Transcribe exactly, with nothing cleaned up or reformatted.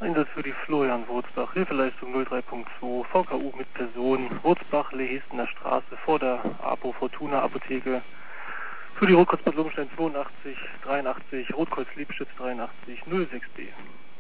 Einsatz für die Florian Wurzbach, Hilfeleistung null drei Punkt zwei, V K U mit Person, Wurzbach, Lehestener Straße, vor der Apo Fortuna Apotheke. Für die Rotkreuz Bad Lobenstein zweiundachtzig, dreiundachtzig, Rotkreuz Liebschütz dreiundachtzig, null sechs B.